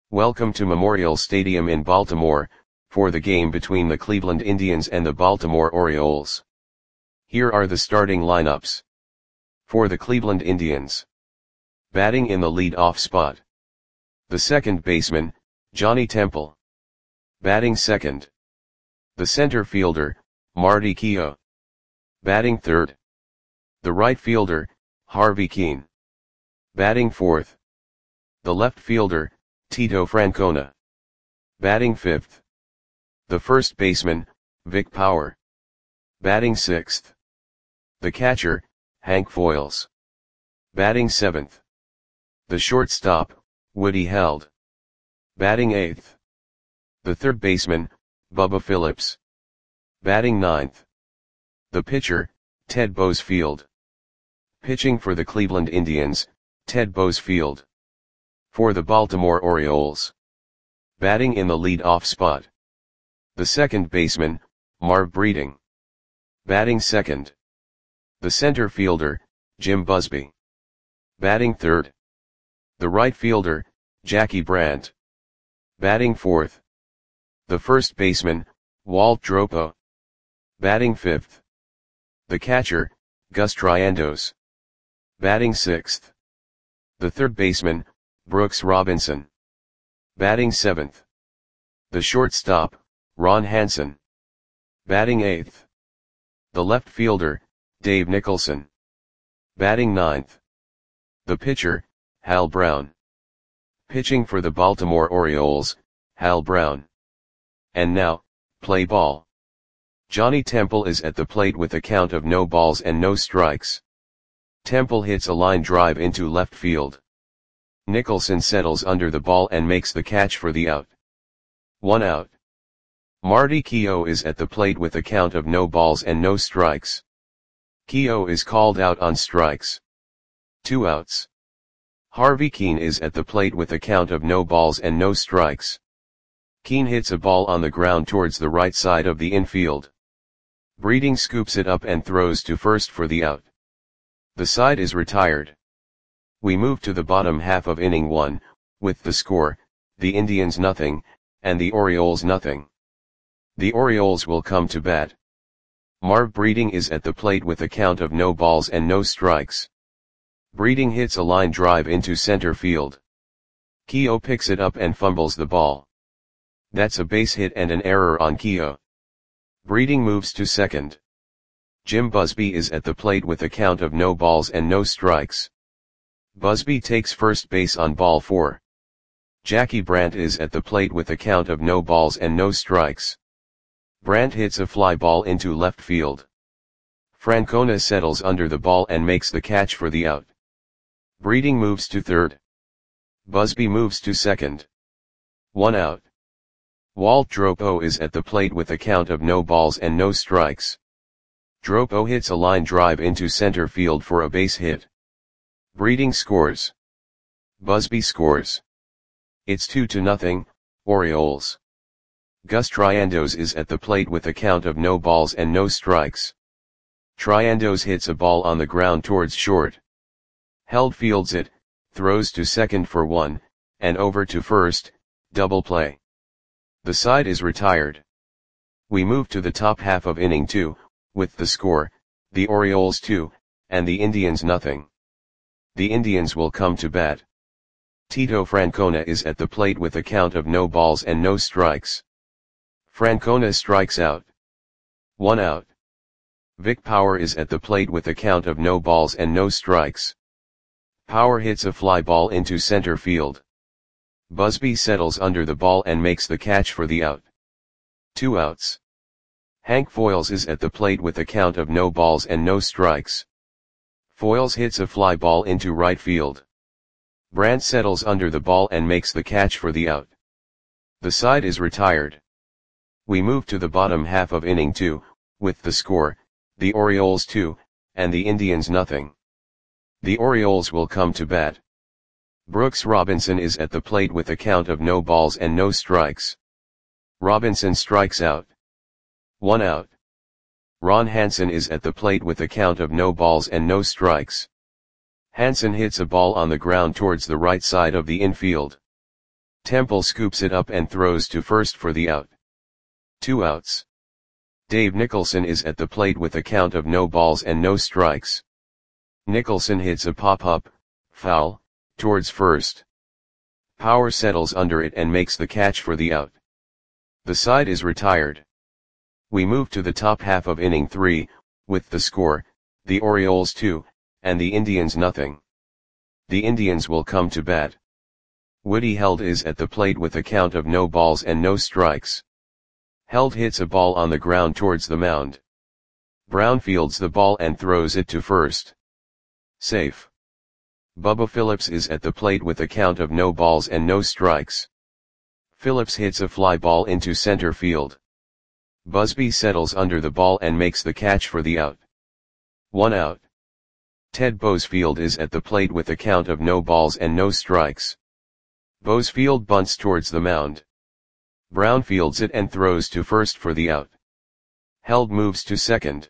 Welcome to Memorial Stadium in Baltimore, for the game between the Cleveland Indians and the Baltimore Orioles. Here are the starting lineups. For the Cleveland Indians. Batting in the lead-off spot. The second baseman, Johnny Temple. Batting second. The center fielder, Marty Keough. Batting third. The right fielder, Harvey Kuenn. Batting fourth. The left fielder, Tito Francona. Batting fifth. The first baseman, Vic Power. Batting sixth. The catcher, Hank Foils. Batting seventh. The shortstop, Woody Held. Batting eighth. The third baseman, Bubba Phillips. Batting ninth. The pitcher, Ted Boesfield. Pitching for the Cleveland Indians, Ted Boesfield. For the Baltimore Orioles. Batting in the lead-off spot. The second baseman, Marv Breeding. Batting second. The center fielder, Jim Busby. Batting third. The right fielder, Jackie Brandt. Batting fourth. The first baseman, Walt Dropo. Batting fifth. The catcher, Gus Triandos. Batting sixth. The third baseman, Brooks Robinson. Batting seventh. The shortstop, Ron Hansen. Batting eighth. The left fielder, Dave Nicholson. Batting ninth. The pitcher, Hal Brown. Pitching for the Baltimore Orioles, Hal Brown. And now, play ball. Johnny Temple is at the plate with a count of no balls and no strikes. Temple hits a line drive into left field. Nicholson settles under the ball and makes the catch for the out. 1 out. Marty Keough is at the plate with a count of no balls and no strikes. Keough is called out on strikes. 2 outs. Harvey Kuenn is at the plate with a count of no balls and no strikes. Kuenn hits a ball on the ground towards the right side of the infield. Breeding scoops it up and throws to first for the out. The side is retired. We move to the bottom half of inning 1, with the score, the Indians nothing, and the Orioles nothing. The Orioles will come to bat. Marv Breeding is at the plate with a count of no balls and no strikes. Breeding hits a line drive into center field. Keough picks it up and fumbles the ball. That's a base hit and an error on Keough. Breeding moves to second. Jim Busby is at the plate with a count of no balls and no strikes. Busby takes first base on ball 4. Jackie Brandt is at the plate with a count of no balls and no strikes. Brandt hits a fly ball into left field. Francona settles under the ball and makes the catch for the out. Breeding moves to third. Busby moves to second. 1 out. Walt Dropo is at the plate with a count of no balls and no strikes. Dropo hits a line drive into center field for a base hit. Breeding scores. Busby scores. It's 2-0, Orioles. Gus Triandos is at the plate with a count of no balls and no strikes. Triandos hits a ball on the ground towards short. Held fields it, throws to second for 1, and over to first, double play. The side is retired. We move to the top half of inning 2, with the score, the Orioles 2, and the Indians nothing. The Indians will come to bat. Tito Francona is at the plate with a count of no balls and no strikes. Francona strikes out. 1 out. Vic Power is at the plate with a count of no balls and no strikes. Power hits a fly ball into center field. Busby settles under the ball and makes the catch for the out. 2 outs. Hank Foils is at the plate with a count of no balls and no strikes. Foils hits a fly ball into right field. Brandt settles under the ball and makes the catch for the out. The side is retired. We move to the bottom half of inning 2, with the score, the Orioles 2, and the Indians nothing. The Orioles will come to bat. Brooks Robinson is at the plate with a count of no balls and no strikes. Robinson strikes out. 1 out. Ron Hansen is at the plate with a count of no balls and no strikes. Hansen hits a ball on the ground towards the right side of the infield. Temple scoops it up and throws to first for the out. 2 outs. Dave Nicholson is at the plate with a count of no balls and no strikes. Nicholson hits a pop-up, foul, towards first. Power settles under it and makes the catch for the out. The side is retired. We move to the top half of inning 3, with the score, the Orioles 2, and the Indians nothing. The Indians will come to bat. Woody Held is at the plate with a count of no balls and no strikes. Held hits a ball on the ground towards the mound. Brown fields the ball and throws it to first. Safe. Bubba Phillips is at the plate with a count of no balls and no strikes. Phillips hits a fly ball into center field. Busby settles under the ball and makes the catch for the out. 1 out. Ted Boesfield is at the plate with a count of no balls and no strikes. Boesfield bunts towards the mound. Brown fields it and throws to first for the out. Held moves to second.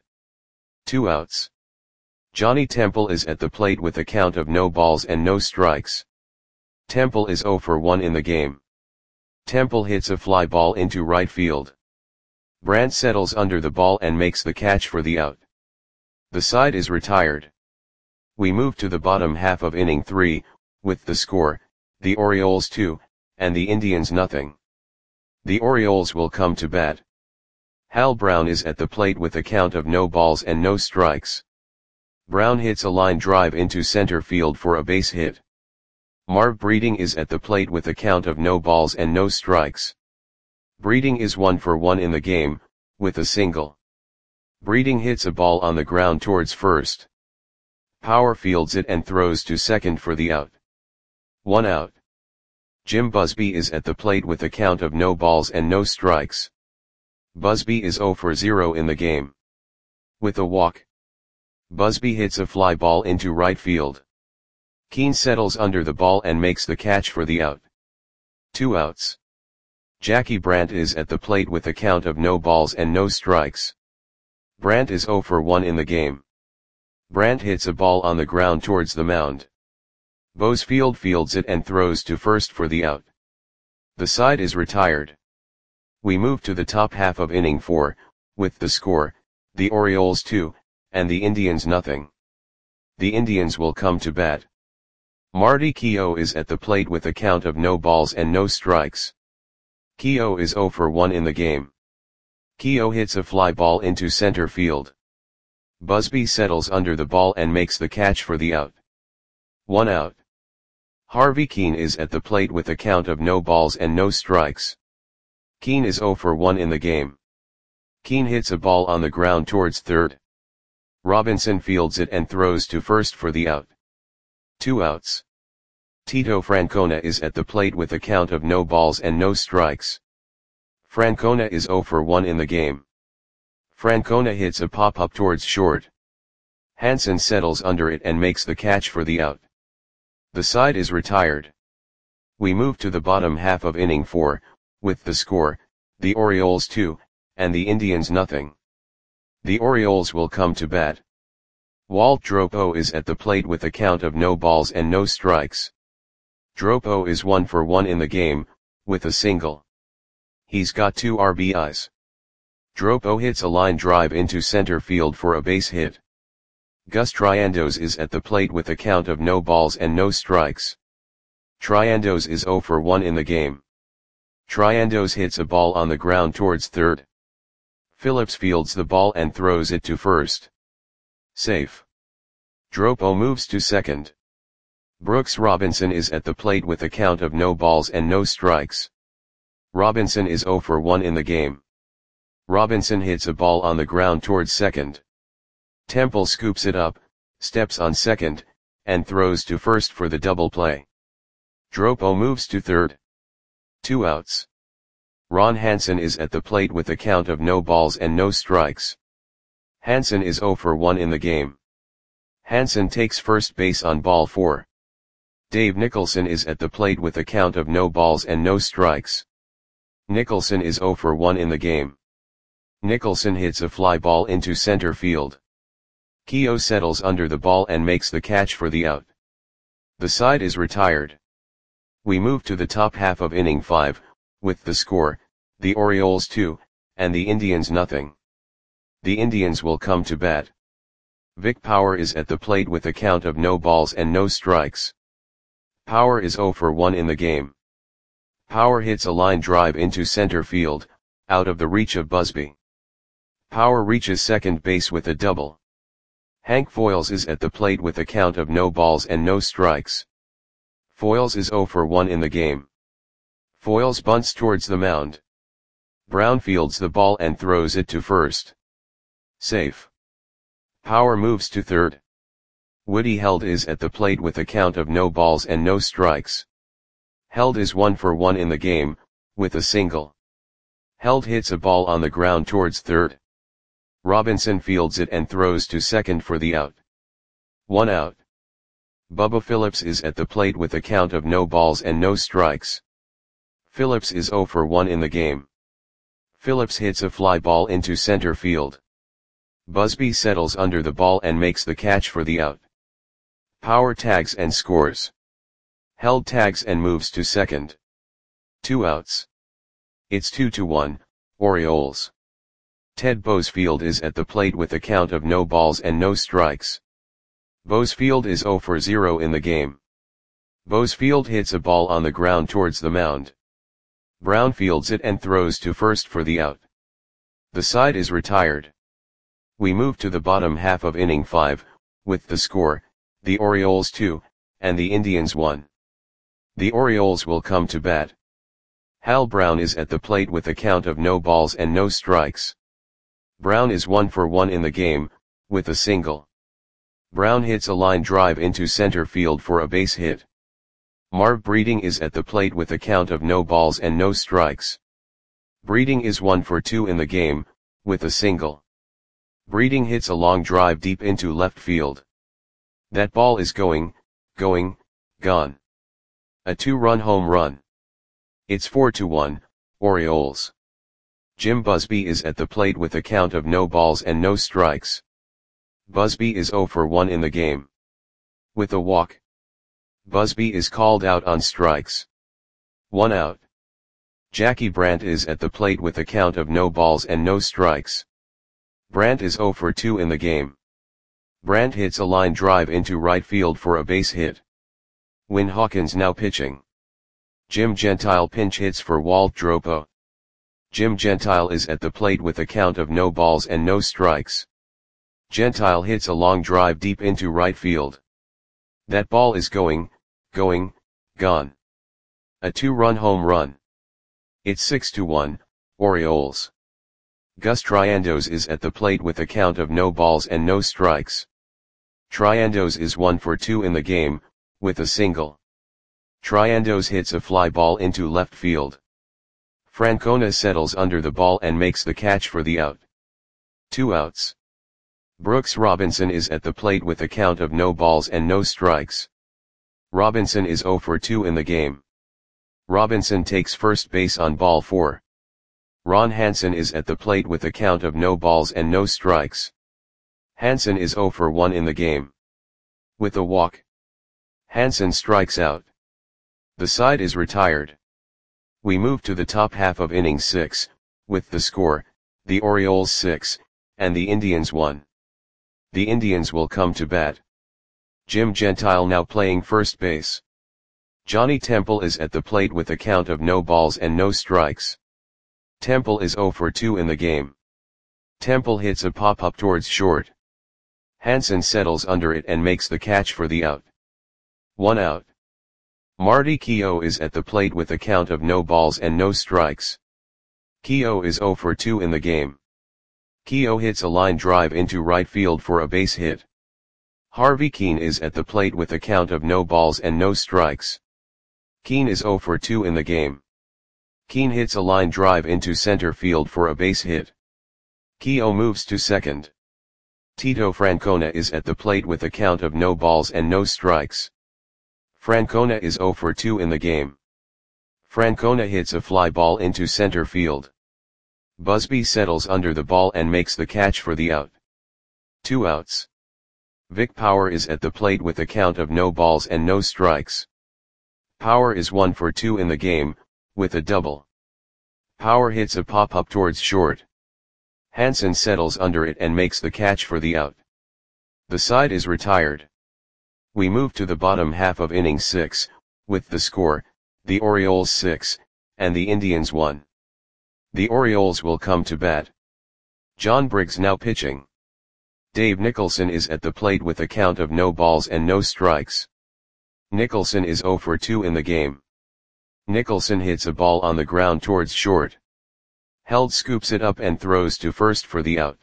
2 outs. Johnny Temple is at the plate with a count of no balls and no strikes. Temple is 0 for 1 in the game. Temple hits a fly ball into right field. Brandt settles under the ball and makes the catch for the out. The side is retired. We move to the bottom half of inning 3, with the score, the Orioles 2, and the Indians nothing. The Orioles will come to bat. Hal Brown is at the plate with a count of no balls and no strikes. Brown hits a line drive into center field for a base hit. Marv Breeding is at the plate with a count of no balls and no strikes. Breeding is 1 for 1 in the game, with a single. Breeding hits a ball on the ground towards first. Power fields it and throws to second for the out. 1 out. Jim Busby is at the plate with a count of no balls and no strikes. Busby is 0 for 0 in the game. With a walk. Busby hits a fly ball into right field. Keane settles under the ball and makes the catch for the out. 2 outs. Jackie Brandt is at the plate with a count of no balls and no strikes. Brandt is 0 for 1 in the game. Brandt hits a ball on the ground towards the mound. Boesfield fields it and throws to first for the out. The side is retired. We move to the top half of inning 4, with the score, the Orioles 2, and the Indians nothing. The Indians will come to bat. Marty Keough is at the plate with a count of no balls and no strikes. Keough is 0 for 1 in the game. Keough hits a fly ball into center field. Busby settles under the ball and makes the catch for the out. 1 out. Harvey Keene is at the plate with a count of no balls and no strikes. Keene is 0 for 1 in the game. Keene hits a ball on the ground towards third. Robinson fields it and throws to first for the out. 2 outs. Tito Francona is at the plate with a count of no balls and no strikes. Francona is 0 for 1 in the game. Francona hits a pop-up towards short. Hansen settles under it and makes the catch for the out. The side is retired. We move to the bottom half of inning 4, with the score, the Orioles 2, and the Indians nothing. The Orioles will come to bat. Walt Dropo is at the plate with a count of no balls and no strikes. Dropo is 1 for 1 in the game, with a single. He's got 2 RBIs. Dropo hits a line drive into center field for a base hit. Gus Triandos is at the plate with a count of no balls and no strikes. Triandos is 0 for 1 in the game. Triandos hits a ball on the ground towards third. Phillips fields the ball and throws it to first. Safe. Dropo moves to second. Brooks Robinson is at the plate with a count of no balls and no strikes. Robinson is 0 for 1 in the game. Robinson hits a ball on the ground towards second. Temple scoops it up, steps on second, and throws to first for the double play. Dropo moves to third. 2 outs. Ron Hansen is at the plate with a count of no balls and no strikes. Hansen is 0 for 1 in the game. Hansen takes first base on ball 4. Dave Nicholson is at the plate with a count of no balls and no strikes. Nicholson is 0 for 1 in the game. Nicholson hits a fly ball into center field. Keough settles under the ball and makes the catch for the out. The side is retired. We move to the top half of inning 5, with the score, the Orioles 2, and the Indians nothing. The Indians will come to bat. Vic Power is at the plate with a count of no balls and no strikes. Power is 0 for 1 in the game. Power hits a line drive into center field, out of the reach of Busby. Power reaches second base with a double. Hank Foils is at the plate with a count of no balls and no strikes. Foils is 0 for 1 in the game. Foils bunts towards the mound. Brown fields the ball and throws it to first. Safe. Power moves to third. Woody Held is at the plate with a count of no balls and no strikes. Held is 1 for 1 in the game, with a single. Held hits a ball on the ground towards third. Robinson fields it and throws to second for the out. 1 out. Bubba Phillips is at the plate with a count of no balls and no strikes. Phillips is 0 for 1 in the game. Phillips hits a fly ball into center field. Busby settles under the ball and makes the catch for the out. Power tags and scores. Held tags and moves to second. 2 outs. It's 2-1, Orioles. Ted Boesfield is at the plate with a count of no balls and no strikes. Boesfield is 0 for 0 in the game. Boesfield hits a ball on the ground towards the mound. Brown fields it and throws to first for the out. The side is retired. We move to the bottom half of inning 5, with the score, the Orioles 2, and the Indians 1. The Orioles will come to bat. Hal Brown is at the plate with a count of no balls and no strikes. Brown is 1 for 1 in the game, with a single. Brown hits a line drive into center field for a base hit. Marv Breeding is at the plate with a count of no balls and no strikes. Breeding is 1 for 2 in the game, with a single. Breeding hits a long drive deep into left field. That ball is going, gone. A 2-run home run. It's 4-1, Orioles. Jim Busby is at the plate with a count of no balls and no strikes. Busby is 0 for 1 in the game. With a walk. Busby is called out on strikes. 1 out. Jackie Brandt is at the plate with a count of no balls and no strikes. Brandt is 0 for 2 in the game. Brandt hits a line drive into right field for a base hit. Win Hawkins now pitching. Jim Gentile pinch hits for Walt Dropo. Jim Gentile is at the plate with a count of no balls and no strikes. Gentile hits a long drive deep into right field. That ball is going, gone. A 2-run home run. It's 6-1, Orioles. Gus Triandos is at the plate with a count of no balls and no strikes. Triandos is 1 for 2 in the game, with a single. Triandos hits a fly ball into left field. Francona settles under the ball and makes the catch for the out. 2 outs. Brooks Robinson is at the plate with a count of no balls and no strikes. Robinson is 0 for 2 in the game. Robinson takes first base on ball 4. Ron Hansen is at the plate with a count of no balls and no strikes. Hansen is 0 for 1 in the game. With a walk. Hansen strikes out. The side is retired. We move to the top half of inning 6, with the score, the Orioles 6, and the Indians 1. The Indians will come to bat. Jim Gentile now playing first base. Johnny Temple is at the plate with a count of no balls and no strikes. Temple is 0 for 2 in the game. Temple hits a pop-up towards short. Hansen settles under it and makes the catch for the out. 1 out. Marty Keough is at the plate with a count of no balls and no strikes. Keough is 0 for 2 in the game. Keough hits a line drive into right field for a base hit. Harvey Keene is at the plate with a count of no balls and no strikes. Keene is 0 for 2 in the game. Keene hits a line drive into center field for a base hit. Keough moves to second. Tito Francona is at the plate with a count of no balls and no strikes. Francona is 0 for 2 in the game. Francona hits a fly ball into center field. Busby settles under the ball and makes the catch for the out. 2 outs. Vic Power is at the plate with a count of no balls and no strikes. Power is 1 for 2 in the game, with a double. Power hits a pop-up towards short. Hansen settles under it and makes the catch for the out. The side is retired. We move to the bottom half of inning 6, with the score, the Orioles 6, and the Indians 1. The Orioles will come to bat. John Briggs now pitching. Dave Nicholson is at the plate with a count of no balls and no strikes. Nicholson is 0 for 2 in the game. Nicholson hits a ball on the ground towards short. Held scoops it up and throws to first for the out.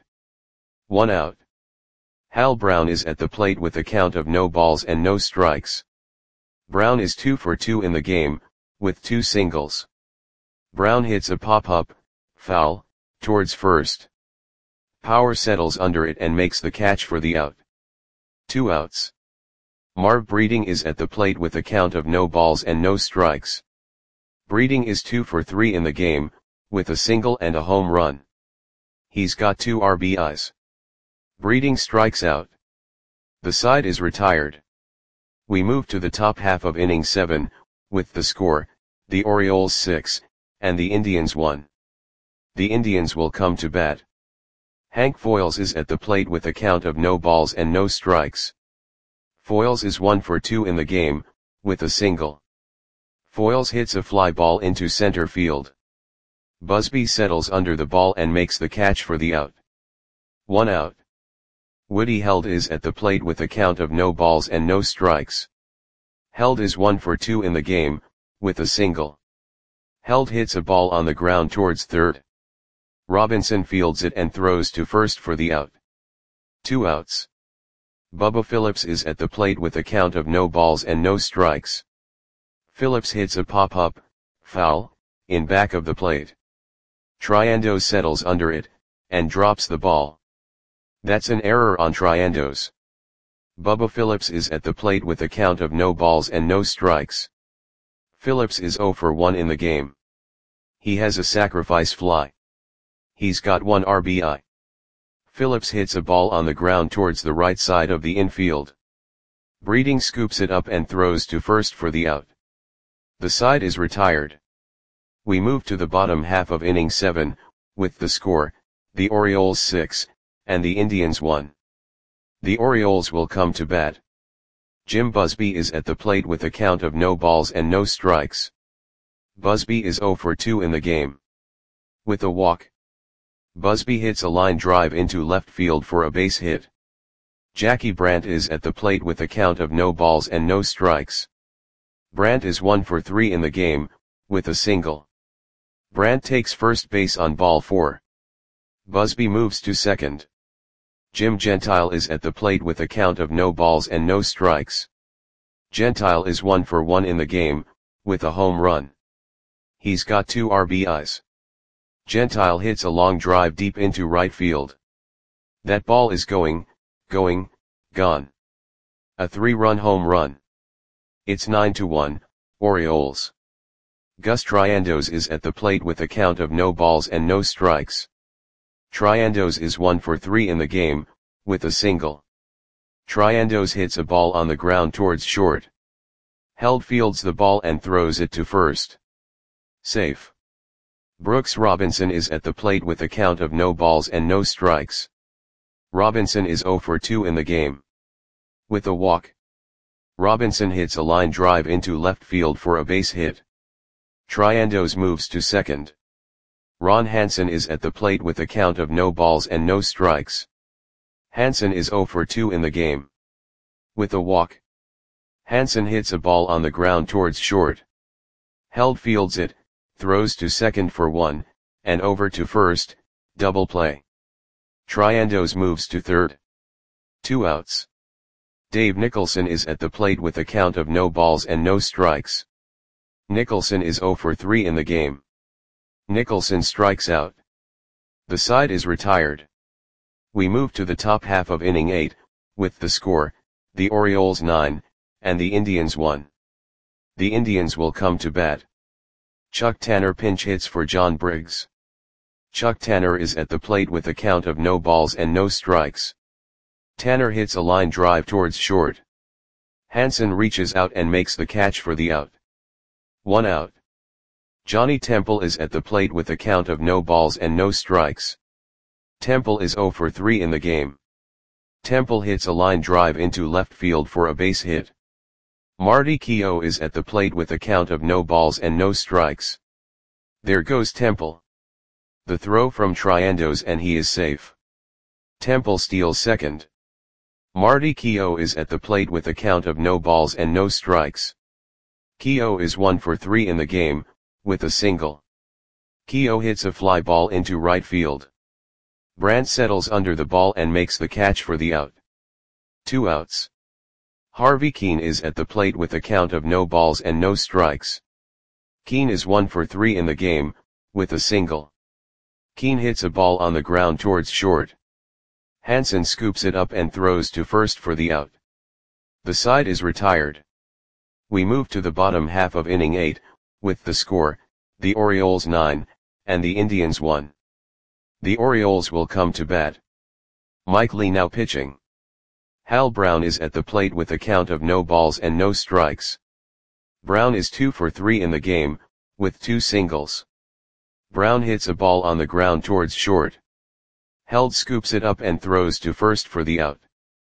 1 out. Hal Brown is at the plate with a count of no balls and no strikes. Brown is 2 for 2 in the game, with 2 singles. Brown hits a pop-up, foul, towards first. Power settles under it and makes the catch for the out. 2 outs. Marv Breeding is at the plate with a count of no balls and no strikes. Breeding is 2 for 3 in the game, with a single and a home run. He's got 2 RBIs. Breeding strikes out. The side is retired. We move to the top half of inning 7, with the score, the Orioles 6, and the Indians 1. The Indians will come to bat. Hank Foils is at the plate with a count of no balls and no strikes. Foils is 1 for 2 in the game, with a single. Foils hits a fly ball into center field. Busby settles under the ball and makes the catch for the out. 1 out. Woody Held is at the plate with a count of no balls and no strikes. Held is 1 for 2 in the game, with a single. Held hits a ball on the ground towards third. Robinson fields it and throws to first for the out. 2 outs. Bubba Phillips is at the plate with a count of no balls and no strikes. Phillips hits a pop-up, foul, in back of the plate. Triandos settles under it, and drops the ball. That's an error on Triandos. Bubba Phillips is at the plate with a count of no balls and no strikes. Phillips is 0 for 1 in the game. He has a sacrifice fly. He's got 1 RBI. Phillips hits a ball on the ground towards the right side of the infield. Breeding scoops it up and throws to first for the out. The side is retired. We move to the bottom half of inning 7, with the score, the Orioles 6, and the Indians 1. The Orioles will come to bat. Jim Busby is at the plate with a count of no balls and no strikes. Busby is 0 for 2 in the game. With a walk. Busby hits a line drive into left field for a base hit. Jackie Brandt is at the plate with a count of no balls and no strikes. Brandt is 1 for 3 in the game, with a single. Brandt takes first base on ball 4. Busby moves to second. Jim Gentile is at the plate with a count of no balls and no strikes. Gentile is 1 for 1 in the game, with a home run. He's got 2 RBIs. Gentile hits a long drive deep into right field. That ball is going, gone. A 3-run home run. It's 9-1, Orioles. Gus Triandos is at the plate with a count of no balls and no strikes. Triandos is 1 for 3 in the game, with a single. Triandos hits a ball on the ground towards short. Held fields the ball and throws it to first. Safe. Brooks Robinson is at the plate with a count of no balls and no strikes. Robinson is 0 for 2 in the game. With a walk. Robinson hits a line drive into left field for a base hit. Triandos moves to second. Ron Hansen is at the plate with a count of no balls and no strikes. Hansen is 0 for 2 in the game. With a walk. Hansen hits a ball on the ground towards short. Held fields it, throws to second for 1, and over to first, double play. Triandos moves to third. 2 outs. Dave Nicholson is at the plate with a count of no balls and no strikes. Nicholson is 0 for 3 in the game. Nicholson strikes out. The side is retired. We move to the top half of inning 8, with the score, the Orioles 9, and the Indians 1. The Indians will come to bat. Chuck Tanner pinch hits for John Briggs. Chuck Tanner is at the plate with a count of no balls and no strikes. Tanner hits a line drive towards short. Hansen reaches out and makes the catch for the out. 1 out. Johnny Temple is at the plate with a count of no balls and no strikes. Temple is 0 for 3 in the game. Temple hits a line drive into left field for a base hit. Marty Keough is at the plate with a count of no balls and no strikes. There goes Temple. The throw from Triendos and he is safe. Temple steals second. Marty Keough is at the plate with a count of no balls and no strikes. Keough is 1 for 3 in the game, with a single. Keough hits a fly ball into right field. Brandt settles under the ball and makes the catch for the out. 2 outs. Harvey Kuenn is at the plate with a count of no balls and no strikes. Kuenn is 1 for 3 in the game, with a single. Kuenn hits a ball on the ground towards short. Hansen scoops it up and throws to first for the out. The side is retired. We move to the bottom half of inning 8, with the score, the Orioles 9, and the Indians 1. The Orioles will come to bat. Mike Lee now pitching. Hal Brown is at the plate with a count of no balls and no strikes. Brown is 2 for 3 in the game, with 2 singles. Brown hits a ball on the ground towards short. Held scoops it up and throws to first for the out.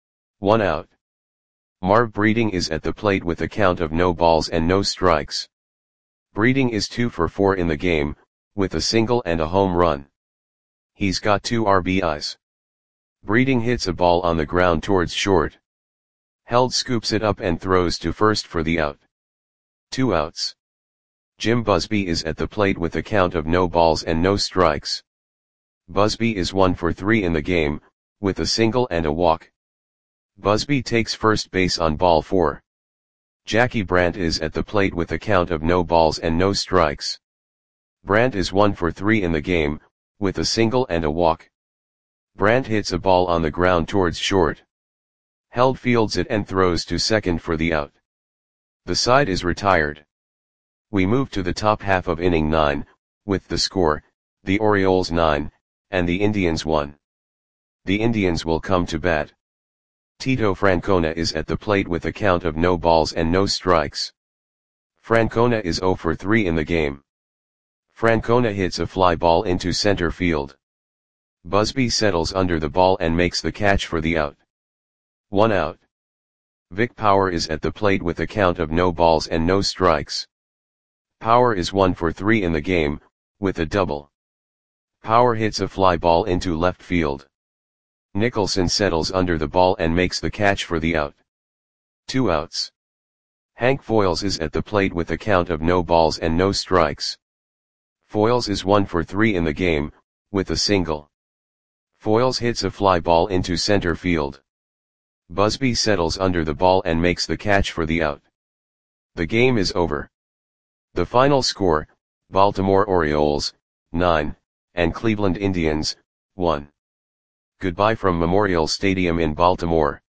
1 out. Marv Breeding is at the plate with a count of no balls and no strikes. Breeding is 2 for 4 in the game, with a single and a home run. He's got 2 RBIs. Breeding hits a ball on the ground towards short. Held scoops it up and throws to first for the out. 2 outs. Jim Busby is at the plate with a count of no balls and no strikes. Busby is 1 for 3 in the game, with a single and a walk. Busby takes first base on ball 4. Jackie Brandt is at the plate with a count of no balls and no strikes. Brandt is 1 for 3 in the game, with a single and a walk. Brandt hits a ball on the ground towards short. Held fields it and throws to second for the out. The side is retired. We move to the top half of inning 9, with the score, the Orioles 9, and the Indians 1. The Indians will come to bat. Tito Francona is at the plate with a count of no balls and no strikes. Francona is 0 for 3 in the game. Francona hits a fly ball into center field. Busby settles under the ball and makes the catch for the out. 1 out. Vic Power is at the plate with a count of no balls and no strikes. Power is 1 for 3 in the game, with a double. Power hits a fly ball into left field. Nicholson settles under the ball and makes the catch for the out. 2 outs. Hank Foils is at the plate with a count of no balls and no strikes. Foils is 1 for 3 in the game, with a single. Foils hits a fly ball into center field. Busby settles under the ball and makes the catch for the out. The game is over. The final score, Baltimore Orioles, 9, and Cleveland Indians, 1. Goodbye from Memorial Stadium in Baltimore.